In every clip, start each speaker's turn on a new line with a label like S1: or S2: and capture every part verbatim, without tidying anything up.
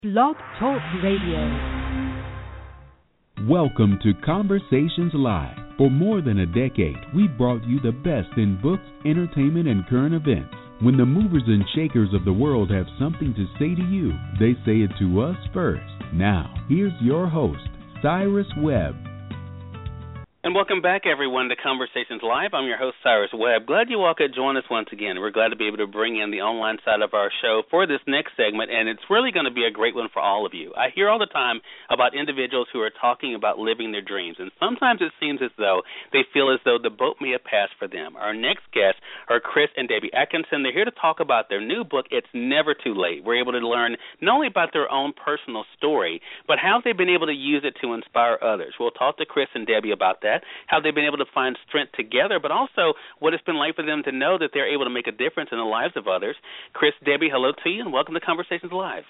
S1: Blog Talk Radio.
S2: Welcome to Conversations Live. For more than a decade, we've brought you the best in books, entertainment, and current events. When the movers and shakers of the world have something to say to you, they say it to us first. Now, here's your host, Cyrus Webb.
S3: And welcome back, everyone, to Conversations Live. I'm your host, Cyrus Webb. Glad you all could join us once again. We're glad to be able to bring in the online side of our show for this next segment, and it's really going to be a great one for all of you. I hear all the time about individuals who are talking about living their dreams, and sometimes it seems as though they feel as though the boat may have passed for them. Our next guests are Chris and Debbie Atkinson. They're here to talk about their new book, It's Never Too Late. We're able to learn not only about their own personal story, but how they've been able to use it to inspire others. We'll talk to Chris and Debbie about that, how they've been able to find strength together, but also what it's been like for them to know that they're able to make a difference in the lives of others. Chris, Debbie, hello to you, and welcome to Conversations Live.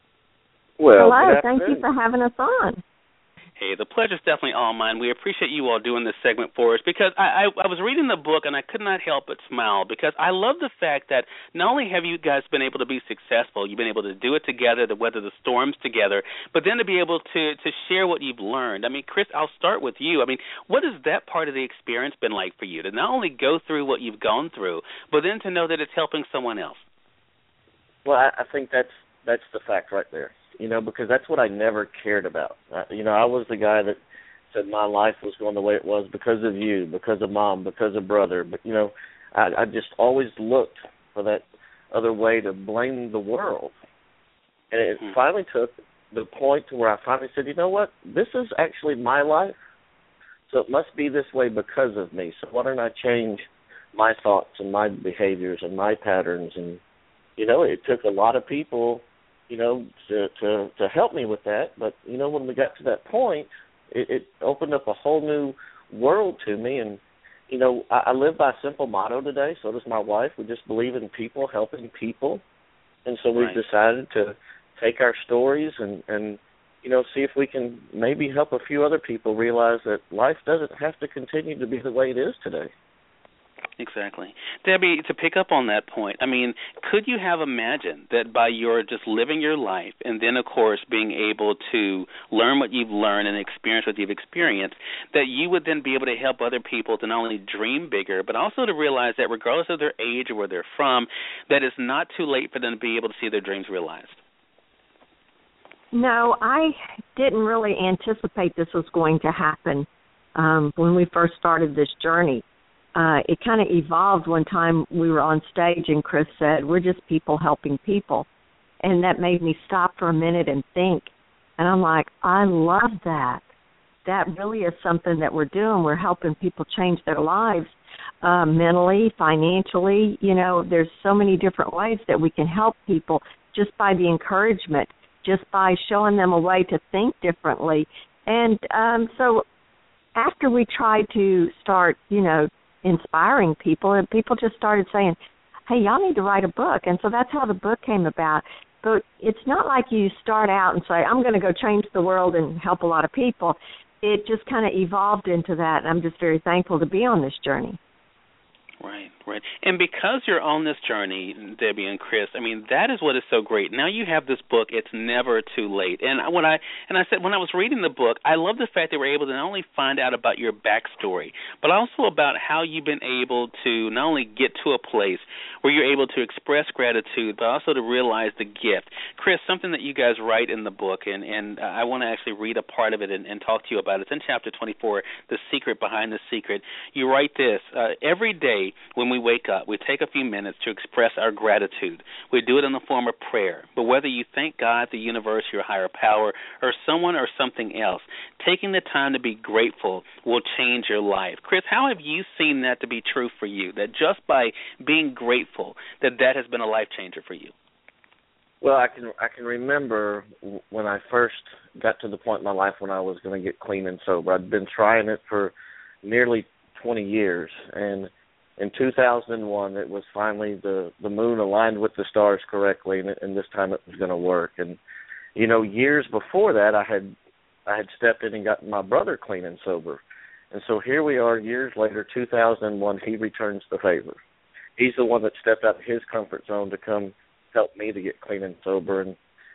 S4: Well, hello, thank you for having us on.
S3: Hey, the pleasure's definitely all mine. We appreciate you all doing this segment for us because I, I, I was reading the book and I could not help but smile because I love the fact that not only have you guys been able to be successful, you've been able to do it together, to weather the storms together, but then to be able to, to share what you've learned. I mean, Chris, I'll start with you. I mean, what has that part of the experience been like for you to not only go through what you've gone through, but then to know that it's helping someone else?
S4: Well, I, I think that's that's the fact right there. You know, because that's what I never cared about. Uh, you know, I was the guy that said my life was going the way it was because of you, because of mom, because of brother. But, you know, I, I just always looked for that other way to blame the world. And it mm-hmm. finally took the point to where I finally said, you know what, this is actually my life, so it must be this way because of me. So why don't I change my thoughts and my behaviors and my patterns? And, you know, it took a lot of people you know, to, to to help me with that. But, you know, when we got to that point, it, it opened up a whole new world to me. And, you know, I, I live by a simple motto today. So does my wife. We just believe in people, helping people. And so we've
S3: right.
S4: decided to take our stories and, and, you know, see if we can maybe help a few other people realize that life doesn't have to continue to be the way it is today.
S3: Exactly. Debbie, to pick up on that point, I mean, could you have imagined that by your just living your life and then, of course, being able to learn what you've learned and experience what you've experienced, that you would then be able to help other people to not only dream bigger, but also to realize that regardless of their age or where they're from, that it's not too late for them to be able to see their dreams realized?
S1: No, I didn't really anticipate this was going to happen um, when we first started this journey. Uh, it kind of evolved one time we were on stage and Chris said, we're just people helping people. And that made me stop for a minute and think. And I'm like, I love that. That really is something that we're doing. We're helping people change their lives uh, mentally, financially. You know, there's so many different ways that we can help people just by the encouragement, just by showing them a way to think differently. And um, so after we tried to start, you know, inspiring people, and people just started saying, hey, y'all need to write a book. And so that's how the book came about. But it's not like you start out and say, I'm going to go change the world and help a lot of people. It just kind of evolved into that, and I'm just very thankful to be on this journey.
S3: Right, right. And because you're on this journey, Debbie and Chris, I mean, that is what is so great. Now you have this book, It's Never Too Late. And when I and I said when I was reading the book, I love the fact that we're able to not only find out about your backstory, but also about how you've been able to not only get to a place where you're able to express gratitude, but also to realize the gift. Chris, something that you guys write in the book, and, and I want to actually read a part of it and, and talk to you about it. It's in chapter twenty-four, The Secret Behind the Secret. You write this, uh, every day when we wake up, we take a few minutes to express our gratitude. We do it in the form of prayer. But whether you thank God, the universe, your higher power, or someone or something else, taking the time to be grateful will change your life. Chris, how have you seen that to be true for you, that just by being grateful, that that has been a life changer for you?
S4: Well, I can I can remember when I first got to the point in my life when I was going to get clean and sober. I'd been trying it for nearly twenty years, and in two thousand one, it was finally the, the moon aligned with the stars correctly, and, and this time it was going to work. And, you know, years before that, I had I had stepped in and gotten my brother clean and sober. And so here we are years later, two thousand one, he returns the favor. He's the one that stepped out of his comfort zone to come help me to get clean and sober. And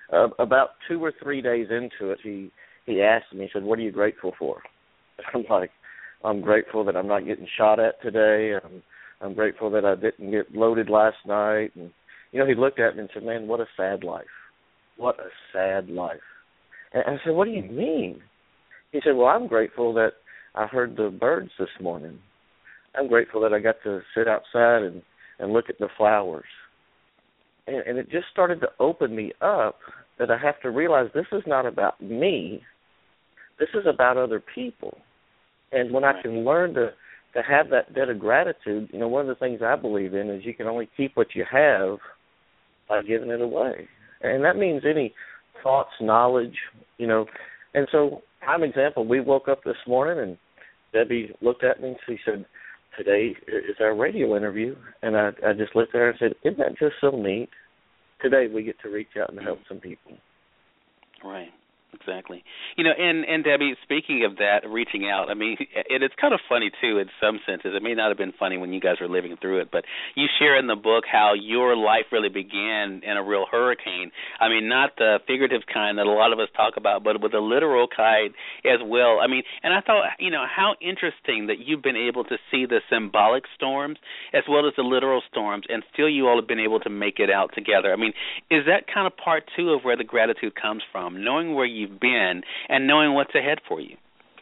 S4: uh, about two or three days into it, he he asked me, he said, "What are you grateful for?" I'm like, "I'm grateful that I'm not getting shot at today. I'm I'm grateful that I didn't get loaded last night." And you know, he looked at me and said, "Man, what a sad life. What a sad life." And I said, "What do you mean?" He said, "Well, I'm grateful that I heard the birds this morning. I'm grateful that I got to sit outside and, and look at the flowers." And, and it just started to open me up that I have to realize this is not about me. This is about other people. And when I can learn to, to have that debt of gratitude, you know, one of the things I believe in is you can only keep what you have by giving it away. And that means any thoughts, knowledge, you know. And so, prime example, we woke up this morning and Debbie looked at me and she said, "Today is our radio interview." And I, I just looked at her and said, "Isn't that just so neat? Today we get to reach out and help some people."
S3: Right. Exactly. You know, and, and Debbie, speaking of that, reaching out, I mean, it, it's kind of funny, too, in some senses. It may not have been funny when you guys were living through it, but you share in the book how your life really began in a real hurricane. I mean, not the figurative kind that a lot of us talk about, but with the literal kind as well. I mean, and I thought, you know, how interesting that you've been able to see the symbolic storms as well as the literal storms, and still you all have been able to make it out together. I mean, is that kind of part, too, of where the gratitude comes from, knowing where you you've been and knowing what's ahead for you?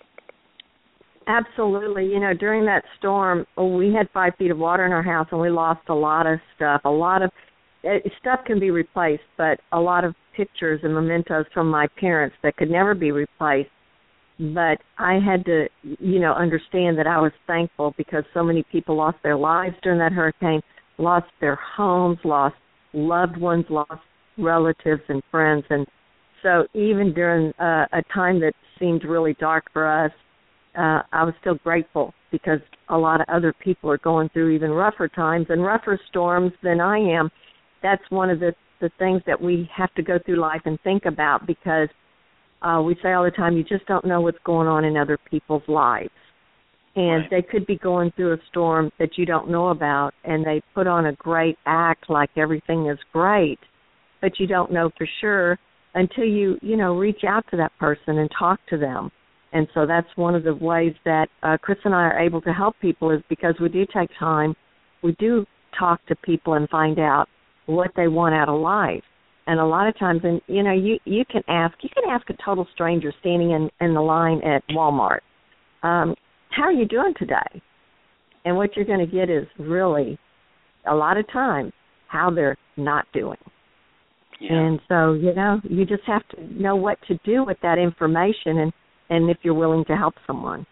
S1: Absolutely. You know, during that storm, we had five feet of water in our house, and we lost a lot of stuff. A lot of uh, stuff can be replaced, but a lot of pictures and mementos from my parents that could never be replaced. But I had to, you know, understand that I was thankful because so many people lost their lives during that hurricane, lost their homes, lost loved ones, lost relatives and friends. And so even during uh, a time that seemed really dark for us, uh, I was still grateful because a lot of other people are going through even rougher times and rougher storms than I am. That's one of the, the things that we have to go through life and think about because uh, we say all the time, you just don't know what's going on in other people's lives. And
S3: right.
S1: They could be going through a storm that you don't know about, and they put on a great act like everything is great, but you don't know for sure until you, you know, reach out to that person and talk to them. And so that's one of the ways that uh, Chris and I are able to help people is because we do take time, we do talk to people and find out what they want out of life. And a lot of times, and you know, you, you can ask, you can ask a total stranger standing in, in the line at Walmart, um, how are you doing today? And what you're going to get is really, a lot of times, how they're not doing.
S3: Yeah.
S1: And so, you know, you just have to know what to do with that information and, and if you're willing to help someone.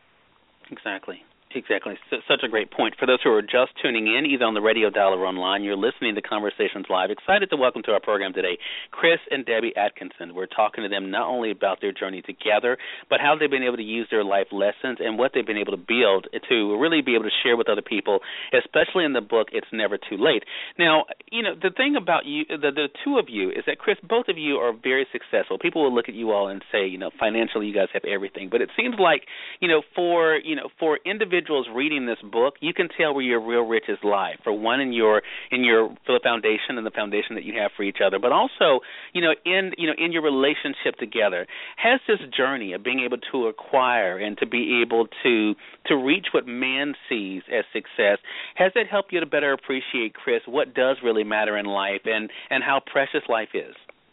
S3: Exactly. Exactly. So, such a great point. For those who are just tuning in, either on the radio dial or online, you're listening to Conversations Live. Excited to welcome to our program today Chris and Debbie Atkinson. We're talking to them not only about their journey together, but how they've been able to use their life lessons and what they've been able to build to really be able to share with other people, especially in the book, It's Never Too Late. Now, you know, the thing about you, the, the two of you, is that, Chris, both of you are very successful. People will look at you all and say, you know, financially you guys have everything. But it seems like, you know, for, you know, for individuals reading this book, you can tell where your real riches lie. For one, in your in your for the foundation and the foundation that you have for each other, but also, you know, in you know in your relationship together. Has this journey of being able to acquire and to be able to to reach what man sees as success, has that helped you to better appreciate, Chris, what does really matter in life and and how precious life is?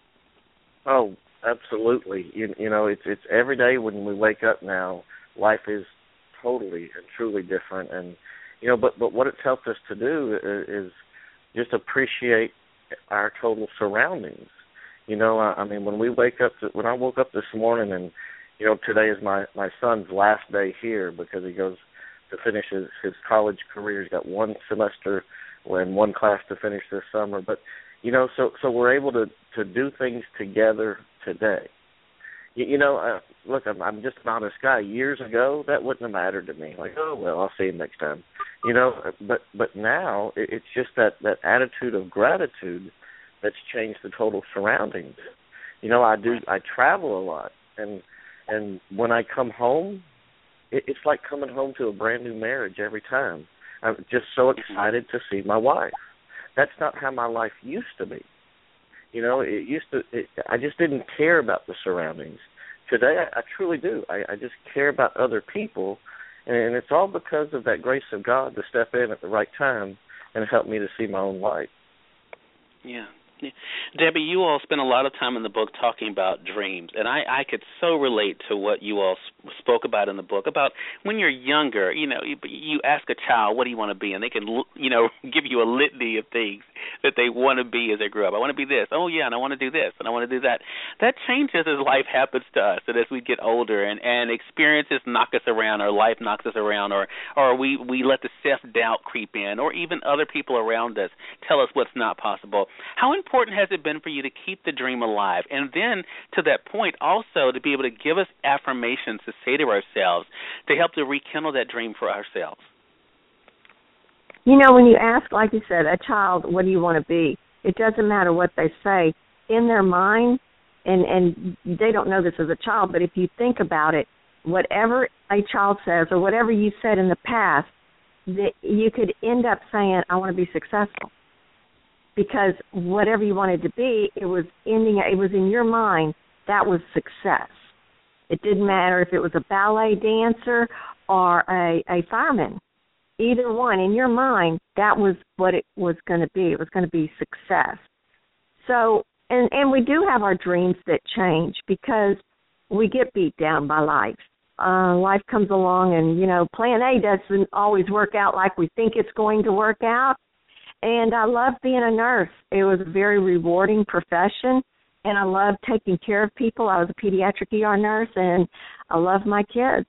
S4: Oh, absolutely. You, you know, it's it's every day when we wake up now, life is totally and truly different, and you know, but but what it's helped us to do is, is just appreciate our total surroundings. You know, I, I mean, when we wake up, to, when I woke up this morning, and you know, today is my my son's last day here because he goes to finish his, his college career. He's got one semester and one class to finish this summer, but you know, so so we're able to to do things together today. You know, uh, look, I'm, I'm just an honest guy. Years ago, that wouldn't have mattered to me. Like, oh, well, I'll see him next time. You know, but but now it, it's just that, that attitude of gratitude that's changed the total surroundings. You know, I do, I travel a lot, and and when I come home, it, it's like coming home to a brand new marriage every time. I'm just so excited to see my wife. That's not how my life used to be. You know, it used to. It, I just didn't care about the surroundings. Today, I, I truly do. I, I just care about other people, and it's all because of that grace of God to step in at the right time and help me to see my own light.
S3: Yeah. Yeah. Debbie, you all spend a lot of time in the book talking about dreams, and I, I could so relate to what you all sp- spoke about in the book, about when you're younger, you know, you, you ask a child, what do you want to be, and they can, you know, give you a litany of things that they want to be as they grow up. I want to be this. Oh, yeah, and I want to do this, and I want to do that. That changes as life happens to us, and as we get older, and, and experiences knock us around, or life knocks us around, or, or we, we let the self-doubt creep in, or even other people around us tell us what's not possible. How important important has it been for you to keep the dream alive? And then, to that point, also to be able to give us affirmations to say to ourselves to help to rekindle that dream for ourselves?
S1: You know, when you ask, like you said, a child, what do you want to be? It doesn't matter what they say. In their mind, and, and they don't know this as a child, but if you think about it, whatever a child says or whatever you said in the past, that you could end up saying, I want to be successful. Because whatever you wanted to be, it was ending. It was in your mind. That was success. It didn't matter if it was a ballet dancer or a, a fireman. Either one, in your mind, that was what it was going to be. It was going to be success. So, and, and we do have our dreams that change because we get beat down by life. Uh, life comes along and, you know, plan A doesn't always work out like we think it's going to work out. And I loved being a nurse. It was a very rewarding profession, and I loved taking care of people. I was a pediatric E R nurse, and I loved my kids.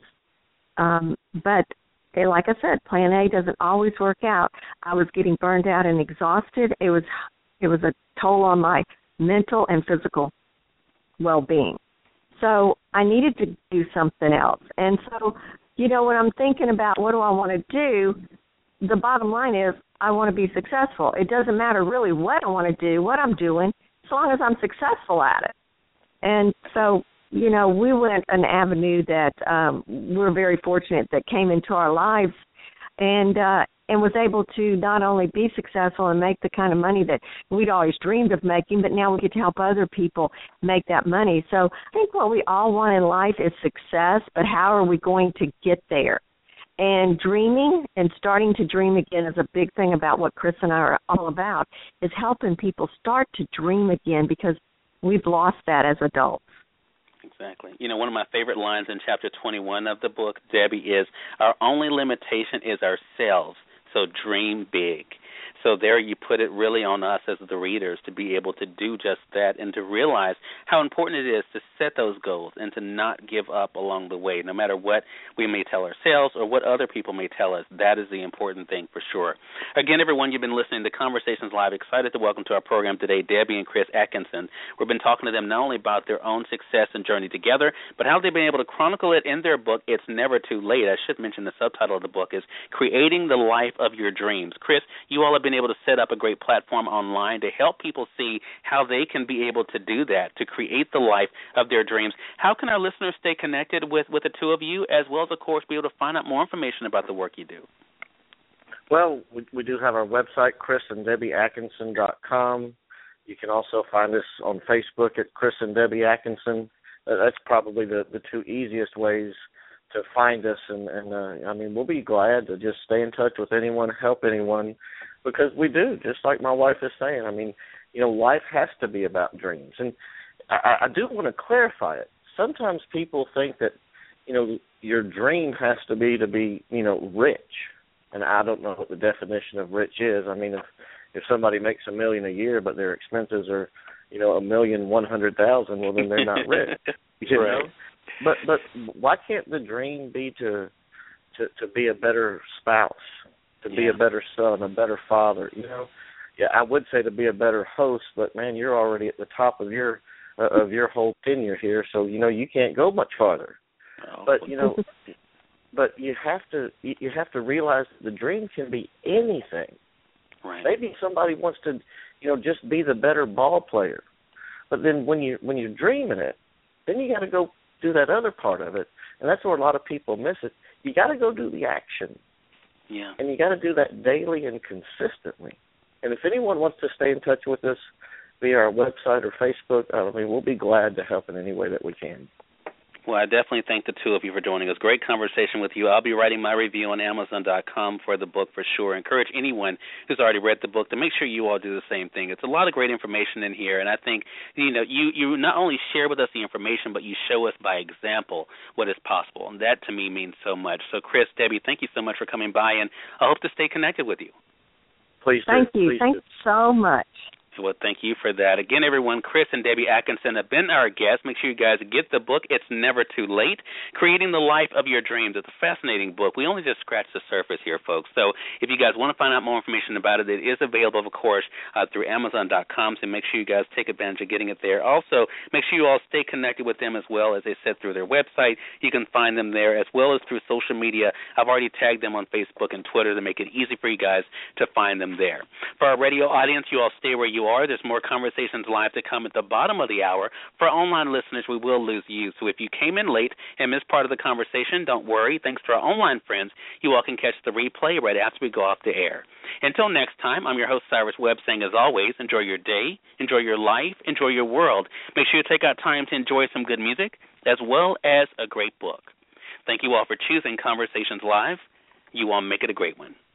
S1: Um, but eh, like I said, plan A doesn't always work out. I was getting burned out and exhausted. It was it was a toll on my mental and physical well-being. So I needed to do something else. And so, you know, when I'm thinking about what do I want to do, the bottom line is I want to be successful. It doesn't matter really what I want to do, what I'm doing, as long as I'm successful at it. And so, you know, we went an avenue that um, we're very fortunate that came into our lives and uh, and was able to not only be successful and make the kind of money that we'd always dreamed of making, but now we get to help other people make that money. So I think what we all want in life is success, but how are we going to get there? And dreaming and starting to dream again is a big thing about what Chris and I are all about, is helping people start to dream again because we've lost that as adults.
S3: Exactly. You know, one of my favorite lines in chapter twenty-one of the book, Debbie, is, our only limitation is ourselves, so dream big. So there you put it really on us as the readers to be able to do just that and to realize how important it is to set those goals and to not give up along the way, no matter what we may tell ourselves or what other people may tell us. That is the important thing for sure. Again, everyone, you've been listening to Conversations Live. Excited to welcome to our program today Debbie and Chris Atkinson. We've been talking to them not only about their own success and journey together, but how they've been able to chronicle it in their book, It's Never Too Late. I should mention the subtitle of the book is Creating the Life of Your Dreams. Chris, you all have been able to set up a great platform online to help people see how they can be able to do that, to create the life of their dreams. How can our listeners stay connected with, with the two of you, as well as, of course, be able to find out more information about the work you do?
S4: Well, we, we do have our website, chris and debbie atkinson dot com. You can also find us on Facebook at Chris and Debbie Atkinson. Uh, that's probably the, the two easiest ways to find us. And, and uh, I mean, we'll be glad to just stay in touch with anyone, help anyone, because we do, just like my wife is saying. I mean, you know, life has to be about dreams. And I, I do want to clarify it. Sometimes people think that, you know, your dream has to be to be, you know, rich. And I don't know what the definition of rich is. I mean, if, if somebody makes a million a year, but their expenses are, you know, a million one hundred thousand, well, then they're not rich. You
S3: right.
S4: know? But but why can't the dream be to to, to be a better spouse, to yeah. be a better son, a better father? You know, yeah, I would say to be a better host, but man, you're already at the top of your uh, of your whole tenure here, so you know you can't go much farther. Oh. But you know, but you have to you have to realize that the dream can be anything.
S3: Right.
S4: Maybe somebody wants to, you know, just be the better ball player, but then when you when you're dreaming it, then you got to go do that other part of it, and that's where a lot of people miss it. You got to go do the action,
S3: yeah,
S4: and you got to do that daily and consistently. And if anyone wants to stay in touch with us, via our website or Facebook. I mean, we'll be glad to help in any way that we can.
S3: Well, I definitely thank the two of you for joining us. Great conversation with you. I'll be writing my review on Amazon dot com for the book for sure. Encourage anyone who's already read the book to make sure you all do the same thing. It's a lot of great information in here, and I think, you know, you, you not only share with us the information, but you show us by example what is possible, and that to me means so much. So, Chris, Debbie, thank you so much for coming by, and I hope to stay connected with you.
S4: Please do.
S1: Thank you.
S4: Please
S1: Thanks
S4: do.
S1: so much.
S3: Well, thank you for that. Again, everyone, Chris and Debbie Atkinson have been our guests. Make sure you guys get the book, It's Never Too Late, Creating the Life of Your Dreams. It's a fascinating book. We only just scratched the surface here, folks. So if you guys want to find out more information about it, it is available, of course, uh, through Amazon dot com, so make sure you guys take advantage of getting it there. Also, make sure you all stay connected with them as well, as they said, through their website. You can find them there as well as through social media. I've already tagged them on Facebook and Twitter to make it easy for you guys to find them there. For our radio audience, you all stay where you are. There's more Conversations Live to come at the bottom of the hour. For online listeners, we will lose you. So if you came in late and missed part of the conversation, don't worry. Thanks to our online friends, you all can catch the replay right after we go off the air. Until next time, I'm your host, Cyrus Webb, saying, as always, enjoy your day, enjoy your life, enjoy your world. Make sure you take out time to enjoy some good music as well as a great book. Thank you all for choosing Conversations Live. You all make it a great one.